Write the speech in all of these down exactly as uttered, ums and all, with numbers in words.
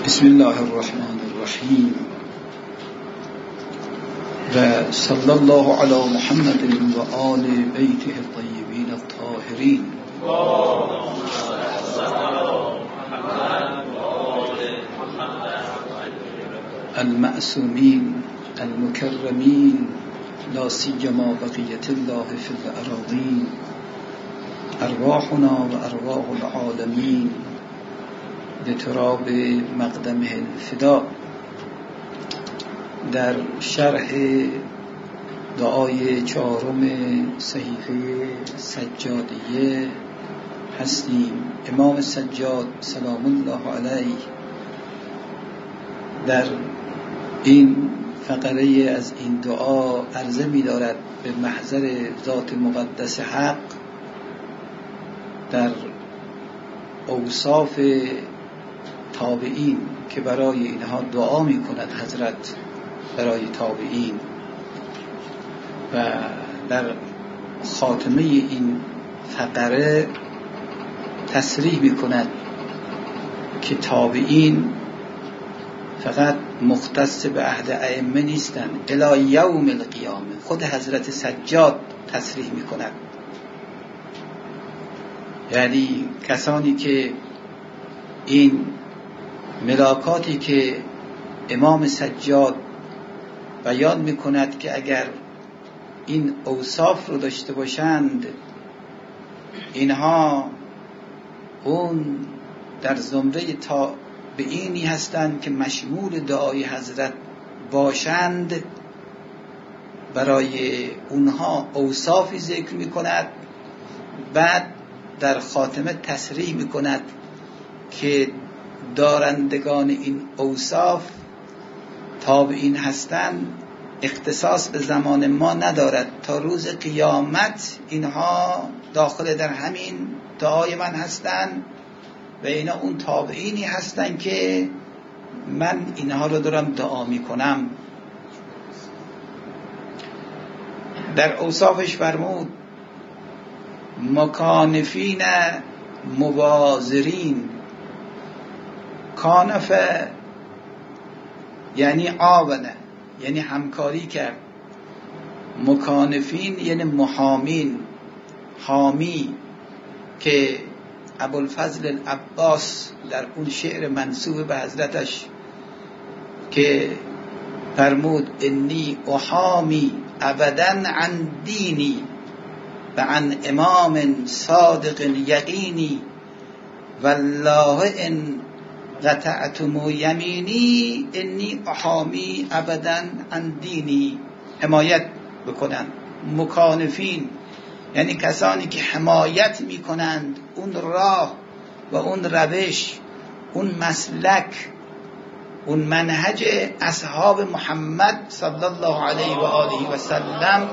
بسم الله الرحمن الرحیم و صلی الله علی محمد و آل بیته الطیبین الطاهرین المعصومین المکرمین لا سیما بقیة الله فی الاراضین ارواحنا و ارواح العالمین لتراب مقدمه الفدا. در شرح دعای چهارم صحیفه سجادیه هستیم. امام سجاد سلام الله علیه در این فقره از این دعا عرضه می دارد به محضر ذات مقدس حق در اوصاف تابعین که برای اینها دعا می کند حضرت برای تابعین، و در خاتمه این فقره تصریح می کند که تابعین فقط مختص به عهد ائمه نیستند، الی یوم القیامه. خود حضرت سجاد تصریح می کند، یعنی کسانی که این ملاکاتی که امام سجاد بیان می کند که اگر این اوصاف رو داشته باشند اینها اون در زمره تابعینی هستند که مشمول دعای حضرت باشند، برای اونها اوصافی ذکر می کند، بعد در خاتمه تصریح می کند که دارندگان این اوصاف تابعین هستند، اختصاص به زمان ما ندارد، تا روز قیامت اینها داخل در همین دعای من هستند و اینا اون تابعینی هستند که من اینها رو دارم دعا می کنم. در اوصافش فرمود مکانفین موازرین. کانفه یعنی آونه، یعنی همکاری کرد. مکانفین یعنی محامین، حامی، که ابوالفضل العباس در اون شعر منسوب به حضرتش که فرمود انی احامی ابدا عن دینی و عن امام صادق یقینی والله ان قطعتم یمینی انی احامی ابدا عن دینی. حمایت بکنن. مکانفین یعنی کسانی که حمایت میکنند اون راه و اون روش، اون مسلک، اون منهج اصحاب محمد صلی الله علیه و آله و سلم.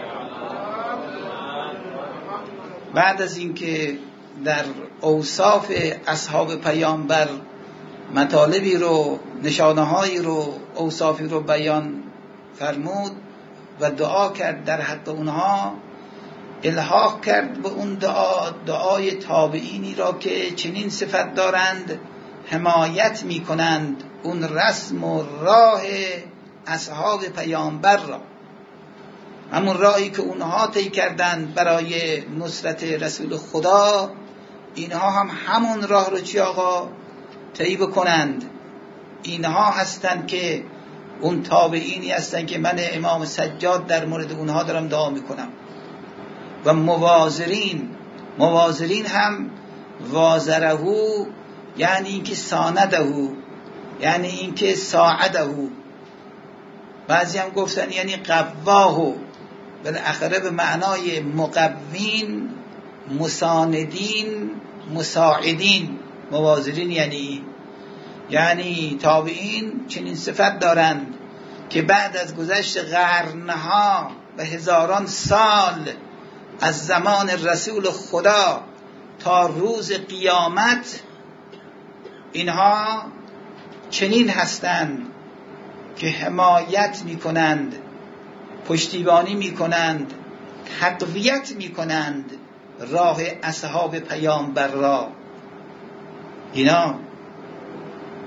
بعد از اینکه در اوصاف اصحاب پیامبر مطالبی رو، نشانه‌هایی رو، اوصافی رو بیان فرمود و دعا کرد در حق اونها، الحاق کرد به اون دعا دعای تابعینی را که چنین صفت دارند، حمایت می کنند اون رسم و راه اصحاب پیامبر را، همون راهی که اونها طی کردند برای نصرت رسول خدا، اینها هم همون راه رو چی آقا طی بکنند. اینها هستند که اون تابعینی هستند که من امام سجاد در مورد اونها دارم دعا میکنم. و موازرین، موازرین هم وازرهو یعنی اینکه ساندهو، یعنی اینکه ساعدهو. بعضی هم گفتن یعنی قواهو، بالاخره به معنای مقوین، مساندین، مساعدین. موازرین یعنی یعنی تابعین چنین صفت دارند که بعد از گذشت قرنها و هزاران سال از زمان رسول خدا تا روز قیامت اینها چنین هستند که حمایت می کنند، پشتیبانی می کنند، تقویت می کنند راه اصحاب پیامبر را. اینا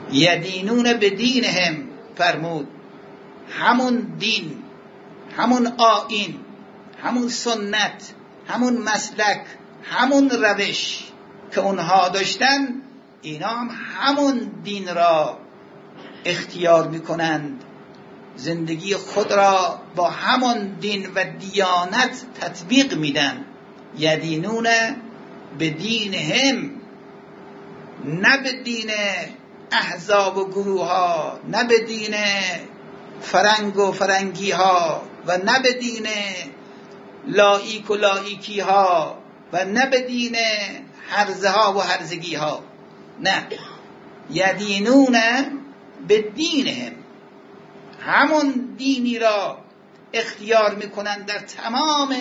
یدینون به دینهم فرمود، همون دین، همون آیین، همون سنت، همون مسلک، همون روش که اونها داشتن، اینا هم همون دین را اختیار میکنند، زندگی خود را با همون دین و دیانت تطبیق میدن. یدینون به دینهم، نه به دین احزاب و گروه ها، نه به دین فرنگ و فرنگی ها، و نه به دین لایک و لایکی ها، و نه به دین هرزه ها و هرزگی ها. نه، یدینون به دینهم، همون دینی را اختیار میکنن در تمام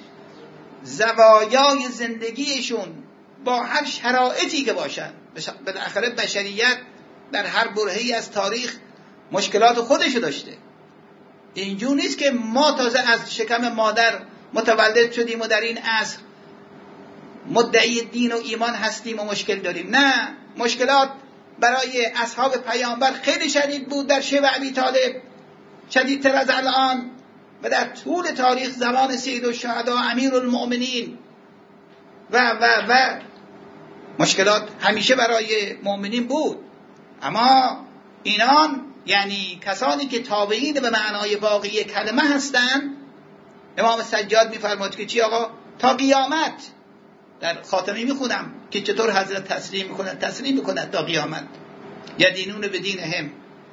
زوایای زندگیشون، با هر شرایطی که باشن. بالاخره بشریت در هر برهه‌ای از تاریخ مشکلات خودشو داشته. اینجور نیست که ما تازه از شکم مادر متولد شدیم و در این عصر مدعی دین و ایمان هستیم و مشکل داریم. نه، مشکلات برای اصحاب پیامبر خیلی شدید بود در شیب ابی طالب، شدیدتر از الان، و در طول تاریخ زمان سید الشهدا امیرالمؤمنین و و و مشکلات همیشه برای مؤمنین بود. اما اینان، یعنی کسانی که تابعین به معنای واقعی کلمه هستند، امام سجاد میفرماد که چی آقا؟ تا قیامت. در خاتمی میخونم که چطور حضرت تسلیم میکنند، تسلیم میکنند تا قیامت. یدینون به دینهم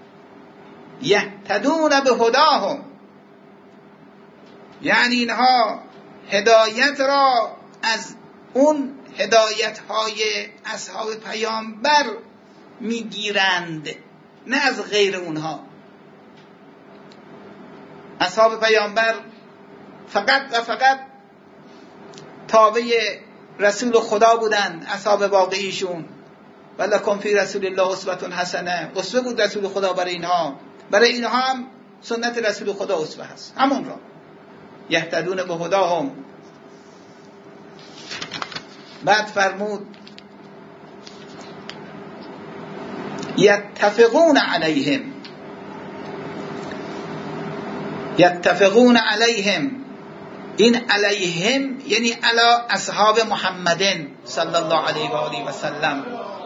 یهتدون به هداهم، یعنی اینها هدایت را از اون هدایت های اصحاب پیامبر میگیرند، نه از غیر اونها. اصحاب پیامبر فقط و فقط تابع رسول خدا بودن، اصحاب واقعیشون. ولکم فی رسول الله اسوة حسنه، اسوه بود رسول خدا برای اینها، برای اینها هم سنت رسول خدا اسوه هست، همون را. یهتدون به هداهم. بعد فرمود یتفقون علیهم، یتفقون علیهم، این علیهم یعنی علی اصحاب محمدin صلی الله علیه و آله و سلم.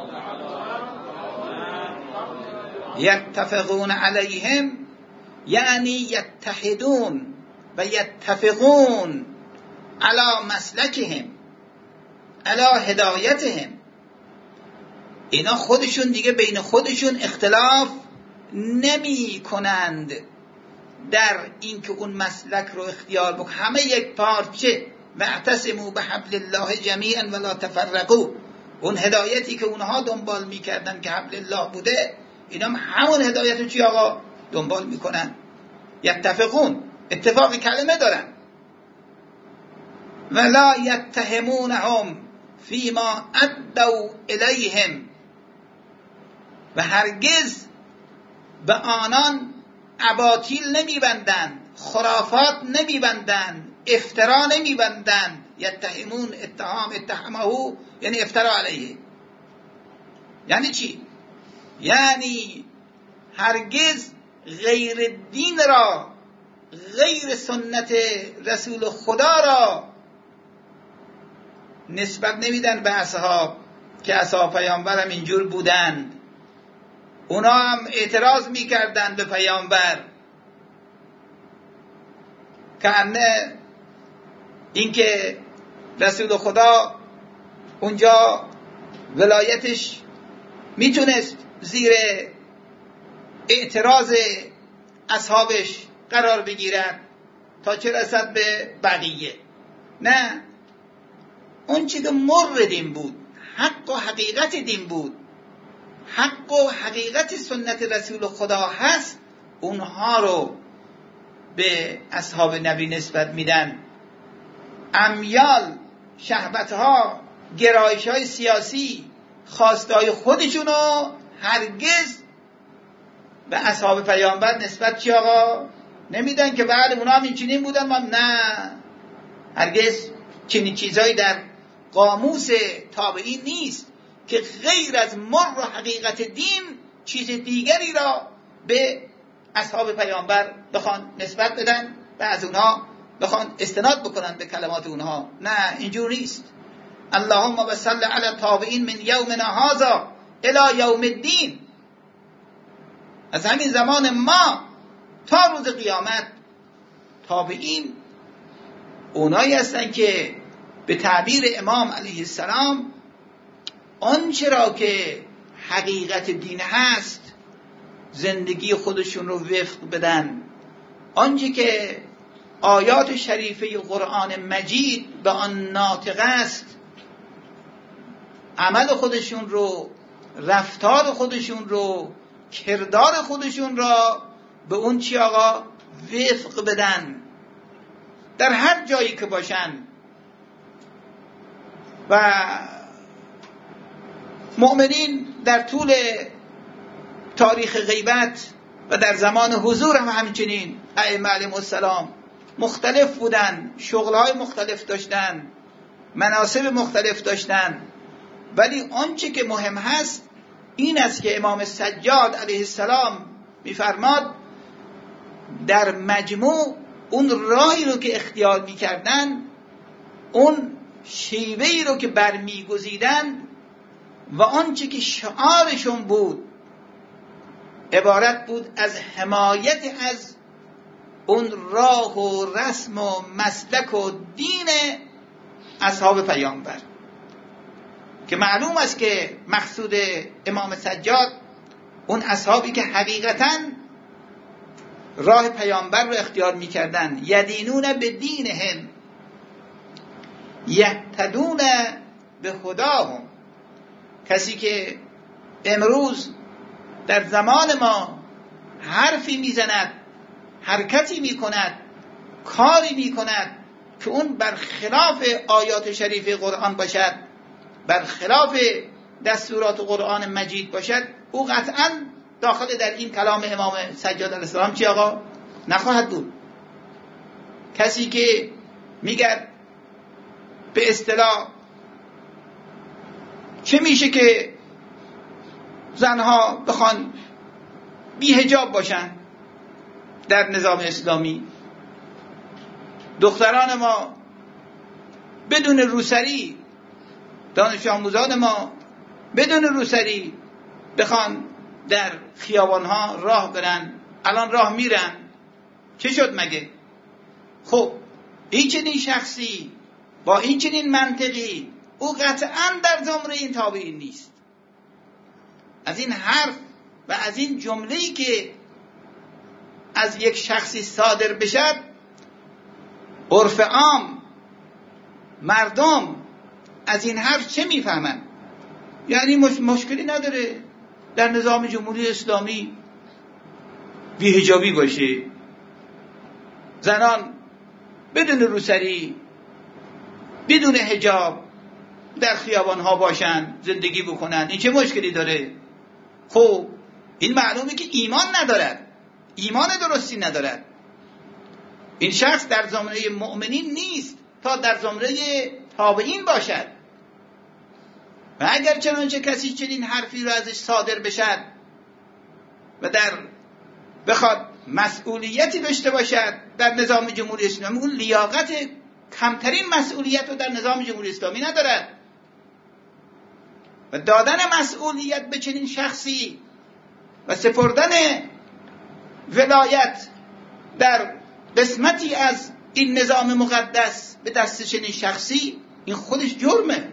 یتفقون علیهم یعنی یتحدون و یتفقون علی مسلکهم، علی هدایتهم. اینا خودشون دیگه بین خودشون اختلاف نمی کنند در اینکه اون مسلک رو اختیار بکنند، همه یک پارچه. واعتصموا بحبل الله جمیعا ولا تفرقوا، اون هدایتی که اونها دنبال میکردن که حبل الله بوده، اینا هم همون هدایت رو چی آقا دنبال میکنن. یتفقون، اتفاق کلمه دارن. ولا یتهمونهم فیما ادوا الیهم، و هرگز به آنان اباطیل نمیبندند، خرافات نمیبندند، افترا نمیبندند. یتهمون، اتهام، اتهمه یعنی افترا علیه. یعنی چی؟ یعنی هرگز غیر دین را، غیر سنت رسول خدا را نسبت نمیدن به اصحاب، که اصحاب پیامبر هم اینجور بودند. اونا هم اعتراض میکردن به پیامبر، که انه اینکه رسول خدا اونجا ولایتش میتونست زیر اعتراض اصحابش قرار بگیرد تا چه رسد به بقیه. نه، اون چی که مر دین بود، حق و حقیقت دین بود، حق و حقیقت سنت رسول خدا هست، اونها رو به اصحاب نبی نسبت میدن. امیال، شهوتها، گرایش‌های سیاسی، خواستهای خودشونو هرگز به اصحاب پیامبر نسبت چی آقا نمیدن، که بعد اونا هم این چنین بودن. ما نه، هرگز چنین چیزایی در قاموس تابعین نیست که غیر از مر و حقیقت دین چیز دیگری را به اصحاب پیامبر بخوان نسبت بدن و از اونها بخوان استناد بکنن به کلمات اونها. نه، اینجور نیست. اللهم صل علی التابعین من یومنا هذا الی یوم الدین. از همین زمان ما تا روز قیامت تابعین اونایی هستن که به تعبیر امام علیه السلام آنچه را که حقیقت دین هست زندگی خودشون رو وفق بدن، آنچه که آیات شریفه قرآن مجید به آن ناطق است عمل خودشون رو، رفتار خودشون رو، کردار خودشون را به اون چی آقا وفق بدن در هر جایی که باشن. و مؤمنین در طول تاریخ غیبت و در زمان حضور هم همچنین ائمه علیهم السلام مختلف بودن، شغلهای مختلف داشتن، مناصب مختلف داشتن، ولی آنچه که مهم هست این است که امام سجاد علیه السلام میفرماد در مجموع اون راهی رو که اختیار میکردن، اون شیوهی رو که برمیگزیدن و آنچه که شعارشون بود عبارت بود از حمایت از اون راه و رسم و مسلک و دین اصحاب پیامبر، که معلوم است که مقصود امام سجاد اون اصحابی که حقیقتاً راه پیامبر رو اختیار می‌کردن، یدینون به دینهم یهتدون به هداهم. کسی که امروز در زمان ما حرفی میزند، حرکتی میکند، کاری میکند که اون برخلاف آیات شریف قرآن باشد، برخلاف دستورات قرآن مجید باشد، او قطعاً داخل در این کلام امام سجاد علیه السلام چی آقا نخواهد بود. کسی که میگه به اصطلاح چه میشه که زنها بخوان بی حجاب باشن در نظام اسلامی، دختران ما بدون روسری، دانش آموزان ما بدون روسری بخوان در خیابانها راه برن. الان راه میرن، چه شد مگه؟ خب این چنین شخصی با این چنین منطقی او قطعاً در زمره این تابعین نیست. از این حرف و از این جمله‌ای که از یک شخصی صادر بشد، عرف عام مردم از این حرف چه میفهمن؟ یعنی مش... مشکلی نداره در نظام جمهوری اسلامی بی‌حجابی باشه، زنان بدون روسری بدون حجاب در خیابان‌ها باشن، زندگی بکنن، این چه مشکلی داره؟ خب این معلومه که ایمان ندارد، ایمان درستی ندارد. این شخص در زمره مؤمنین نیست تا در زمره تابعین باشد. و اگر چنانچه کسی چنین حرفی رو ازش صادر بشد و در بخواد مسئولیتی داشته باشد در نظام جمهوری اسلامی، اون لیاقت کمترین مسئولیت رو در نظام جمهوری اسلامی ندارد. و دادن مسئولیت به چنین شخصی و سپردن ولایت در قسمتی از این نظام مقدس به دست چنین شخصی، این خودش جرمه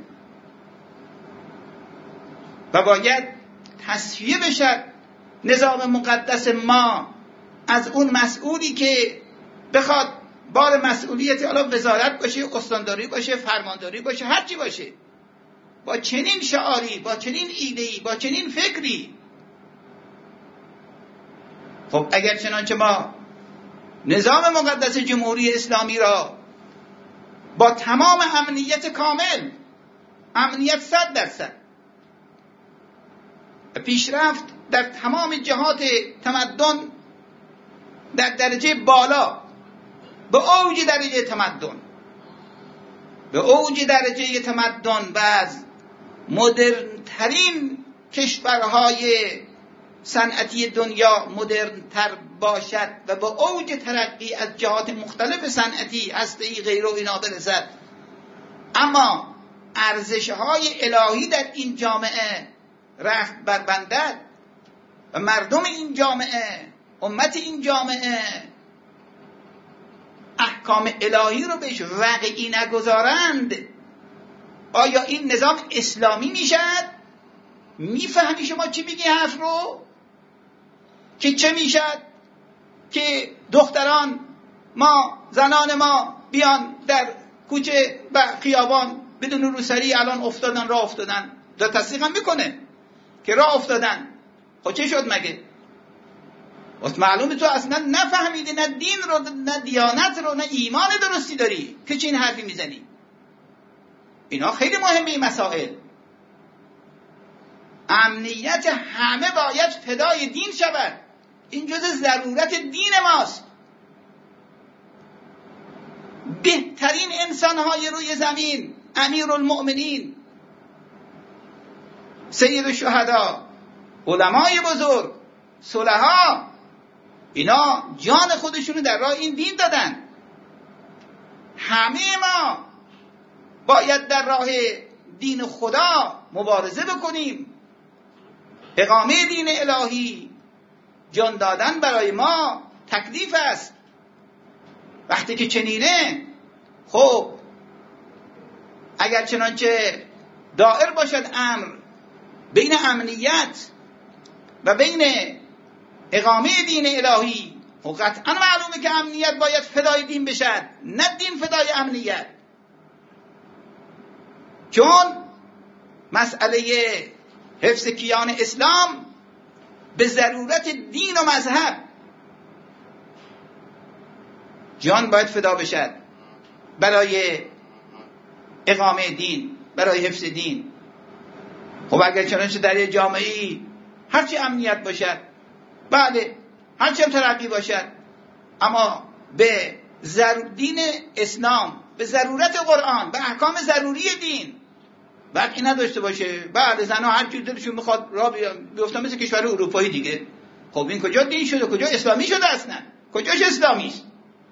و باید تصفیه بشد نظام مقدس ما از اون مسئولی که بخواد بار مسئولیت، حالا وزارت باشه، استانداری باشه، فرمانداری باشه، هر چی باشه، با چنین شعاری، با چنین ایده‌ای، با چنین فکری. خب اگر چنانچه ما نظام مقدس جمهوری اسلامی را با تمام امنیت کامل، امنیت صد درصد، پیشرفت در تمام جهات تمدن در درجه بالا، به اوج درجه تمدن، به اوج درجه تمدن و از مدرن ترین کشورهای صنعتی دنیا مدرن تر باشد و با اوج ترقی از جهات مختلف صنعتی هسته‌ای غیر و اینا برسد، اما ارزش‌های الهی در این جامعه رخت بربندد و مردم این جامعه، امت این جامعه احکام الهی رو بهش واقعی نگذارند، آیا این نظام اسلامی میشد؟ میفهمی شما چی میگی حرف رو؟ که چه میشد که دختران ما، زنان ما بیان در کوچه و خیابان بدون روسری الان افتادن، راه افتادن، در تصدیق هم میکنه که راه افتادن. خب چه شد مگه؟ وقت معلومه تو اصلا نفهمیدی، نه دین رو، نه دیانت رو، نه ایمان درستی داری که چه این حرفی میزنی. اینا خیلی مهمه این مسائل. امنیت همه باید فدای دین شود، این جز ضرورت دین ماست. بهترین انسانهای روی زمین، امیرالمؤمنین، سید الشهدا، علمای بزرگ، صلحا، اینا جان خودشونو در راه این دین دادن. همه ما باید در راه دین خدا مبارزه بکنیم. اقامه دین الهی، جان دادن برای ما تکلیف است. وقتی که چنینه، خب اگر چنانچه دائر باشد امر بین امنیت و بین اقامه دین الهی، و قطعا معلومه که امنیت باید فدای دین بشد، نه دین فدای امنیت. چون مسئله حفظ کیان اسلام به ضرورت دین و مذهب، جان باید فدا بشد برای اقامه دین، برای حفظ دین. خب اگر چنانچه در یه جامعه‌ای هرچی امنیت باشد، بله، هرچی هم ترقی باشد، اما به ضرور دین اسلام، به ضرورت قرآن، به احکام ضروری دین وقتی نداشته باشه، بعد زنها هر چیز دلشون میخواد راه بیفتن مثل کشور اروپایی دیگه، خب این کجا دین شده؟ کجا اسلامی شده؟ اصلا کجاش اسلامی است؟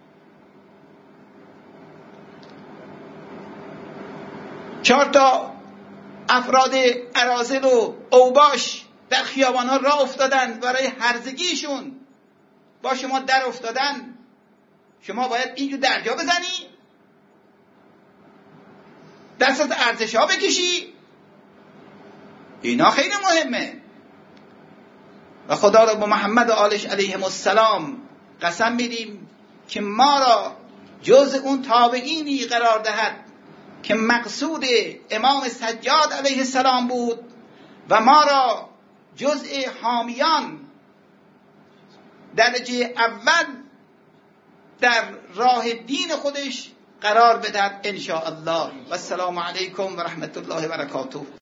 چهار تا افراد اراذل و اوباش در خیابان‌ها راه افتادن برای هرزگیشون، با شما در افتادن، شما باید اینجور درجا بزنی؟ دستت ارزش‌ها بکشی؟ اینا خیلی مهمه. و خدا را با محمد و آلش علیهم السلام قسم میدیم که ما را جز اون تابعینی قرار دهد که مقصود امام سجاد علیه السلام بود و ما را جزء حامیان درجه اول در راه دین خودش قرار بدهد ان شاء الله. و السلام علیکم و رحمت الله و برکاته.